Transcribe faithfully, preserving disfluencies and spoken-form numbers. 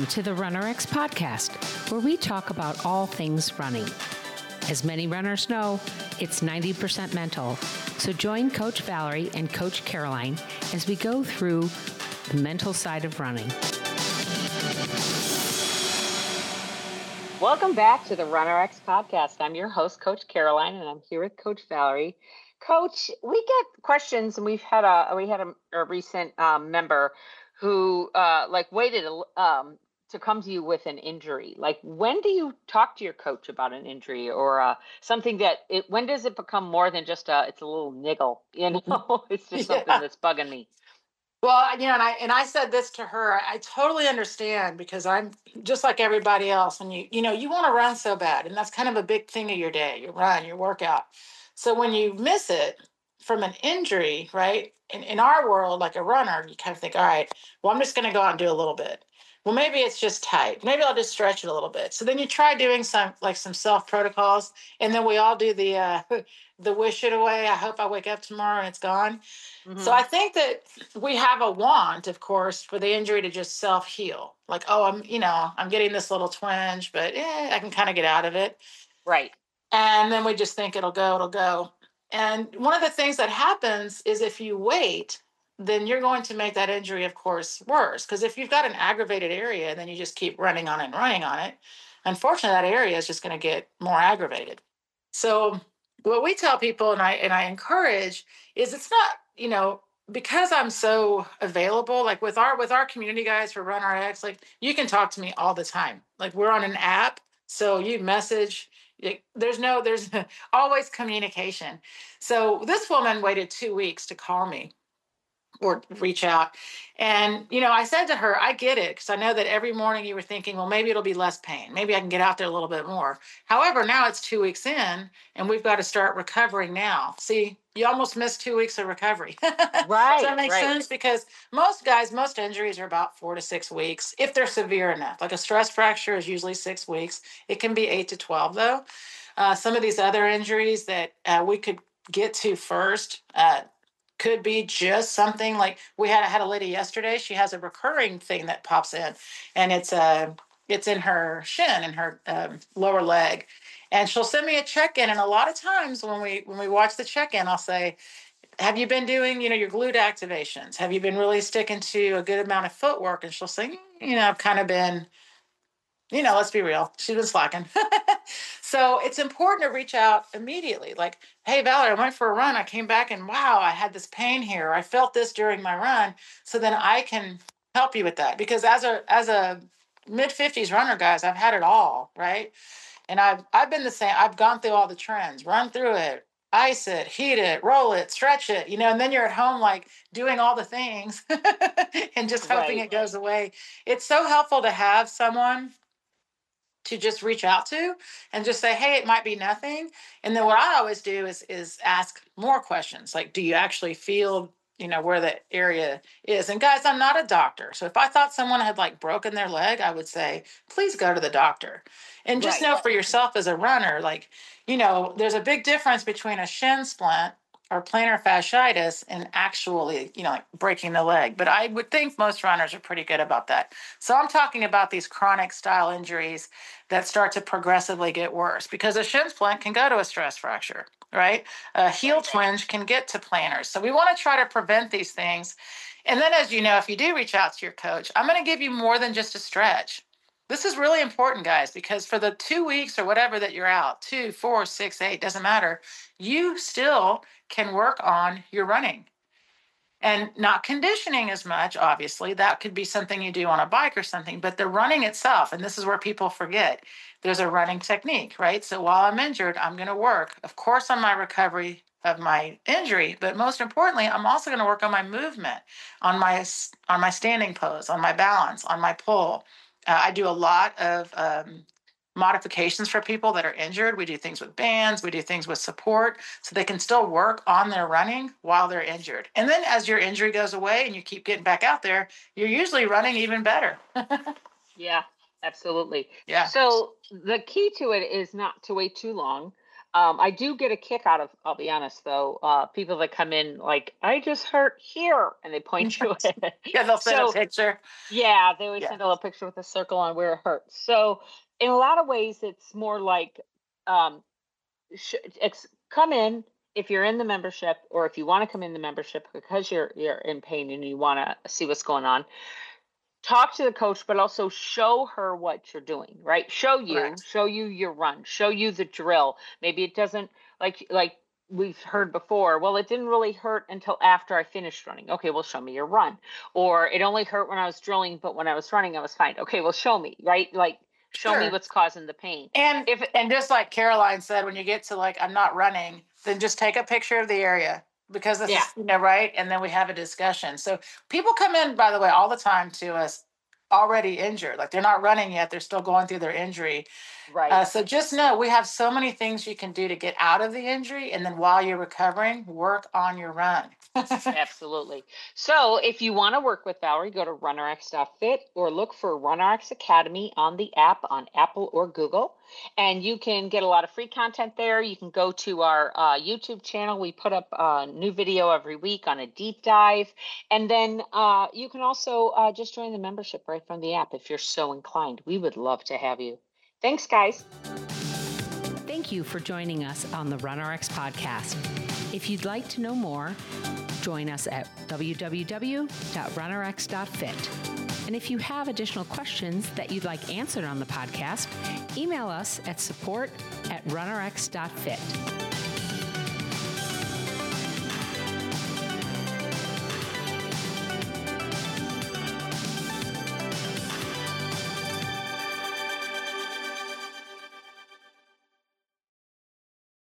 to the RunnerX podcast, where we talk about all things running. As many runners know, it's ninety percent mental. So join Coach Valerie and Coach Caroline as we go through the mental side of running. Welcome back to the RunnerX podcast. I'm your host, Coach Caroline, and I'm here with Coach Valerie. Coach, we get questions, and we've had a we had a, a recent um, member who uh, like waited um, to come to you with an injury. Like, when do you talk to your coach about an injury or uh, something that it? When does it become more than just a? It's a little niggle, you know? It's just something Yeah. that's bugging me. Well, you know, and I and I said this to her. I, I totally understand, because I'm just like everybody else. And you, you know, you want to run so bad, and that's kind of a big thing of your day. You run, your workout. So when you miss it from an injury, right? In in our world, like a runner, you kind of think, all right, well, I'm just going to go out and do a little bit. Well, maybe it's just tight. Maybe I'll just stretch it a little bit. So then you try doing some like some self protocols, and then we all do the uh, the wish it away. I hope I wake up tomorrow and it's gone. Mm-hmm. So I think that we have a want, of course, for the injury to just self-heal. Like, oh, I'm, you know, I'm getting this little twinge, but eh, I can kind of get out of it. Right. And then we just think it'll go, it'll go. And one of the things that happens is if you wait, then you're going to make that injury, of course, worse. Because if you've got an aggravated area and then you just keep running on it and running on it, unfortunately, that area is just going to get more aggravated. So what we tell people, and I and I encourage, is it's not, you know, because I'm so available, like with our with our community guys for RunRx, like you can talk to me all the time. Like we're on an app, so you message. Like, there's no, there's always communication. So this woman waited two weeks to call me or reach out. And, you know, I said to her, I get it, because I know that every morning you were thinking, well, maybe it'll be less pain. Maybe I can get out there a little bit more. However, now it's two weeks in and we've got to start recovering now. See, you almost missed two weeks of recovery. Right. Does that make right. sense? Because most guys, most injuries are about four to six weeks if they're severe enough. Like a stress fracture is usually six weeks. It can be eight to twelve, though. Uh, some of these other injuries that uh, we could get to first, uh, could be just something like we had. I had a lady yesterday. She has a recurring thing that pops in, and it's uh, it's in her shin, in her um, lower leg, and she'll send me a check-in. And a lot of times when we when we watch the check-in, I'll say, "Have you been doing, you know, your glute activations? Have you been really sticking to a good amount of footwork?" And she'll say, "You know, I've kind of been." You know, let's be real. She's been slacking. So it's important to reach out immediately. Like, hey, Valerie, I went for a run. I came back and wow, I had this pain here. I felt this during my run. So then I can help you with that. Because as a as a mid fifties runner, guys, I've had it all, right? And I've I've been the same. I've gone through all the trends, run through it, ice it, heat it, roll it, stretch it, you know, and then you're at home like doing all the things and just hoping Right. it goes away. It's so helpful to have someone to just reach out to and just say, hey, it might be nothing. And then what I always do is is ask more questions. Like, do you actually feel, you know, where the area is? And guys, I'm not a doctor. So if I thought someone had like broken their leg, I would say, please go to the doctor. And just Right. know for yourself as a runner, like, you know, there's a big difference between a shin splint or plantar fasciitis and actually, you know, like breaking the leg. But I would think most runners are pretty good about that. So I'm talking about these chronic style injuries that start to progressively get worse, because a shin splint can go to a stress fracture, right? A heel twinge can get to plantars. So we want to try to prevent these things. And then, as you know, if you do reach out to your coach, I'm going to give you more than just a stretch. This is really important, guys, because for the two weeks or whatever that you're out, two, four, six, eight, doesn't matter, you still can work on your running. And not conditioning as much, obviously. That could be something you do on a bike or something, but the running itself, and this is where people forget, there's a running technique, right? So while I'm injured, I'm going to work, of course, on my recovery of my injury, but most importantly, I'm also going to work on my movement, on my on my standing pose, on my balance, on my pull. Uh, I do a lot of um, modifications for people that are injured. We do things with bands, we do things with support, so they can still work on their running while they're injured. And then as your injury goes away and you keep getting back out there, you're usually running even better. Yeah, absolutely. Yeah. So the key to it is not to wait too long. Um, I do get a kick out of, I'll be honest though, uh, people that come in like, I just hurt here, and they point to it. Yeah, they'll send So a picture. yeah, they always Yeah. send a little picture with a circle on where it hurts. So in a lot of ways, it's more like, um, sh- ex- come in if you're in the membership, or if you want to come in the membership because you're you're in pain and you want to see what's going on. Talk to the coach, but also show her what you're doing, right? Show you, Right. show you your run, show you the drill. Maybe it doesn't, like like we've heard before, well, it didn't really hurt until after I finished running. Okay, well, show me your run. Or it only hurt when I was drilling, but when I was running, I was fine. Okay, well, show me, right? Like, show me Sure. what's causing the pain. And If and just like Caroline said, when you get to like, I'm not running, then just take a picture of the area, because this Yeah. is, you know, right. And then we have a discussion. So people come in, by the way, all the time to us already injured. Like they're not running yet. They're still going through their injury. right. Uh, so just know we have so many things you can do to get out of the injury. And then while you're recovering, work on your run. Absolutely. So if you want to work with Valerie, go to runrx dot fit or look for RunRx Academy on the app on Apple or Google. And you can get a lot of free content there. You can go to our uh, YouTube channel. We put up a new video every week on a deep dive. And then uh, you can also uh, just join the membership right from the app if you're so inclined. We would love to have you. Thanks, guys. Thank you for joining us on the RunRx podcast. If you'd like to know more, join us at w w w dot runrx dot fit. And if you have additional questions that you'd like answered on the podcast, email us at support at runrx dot fit.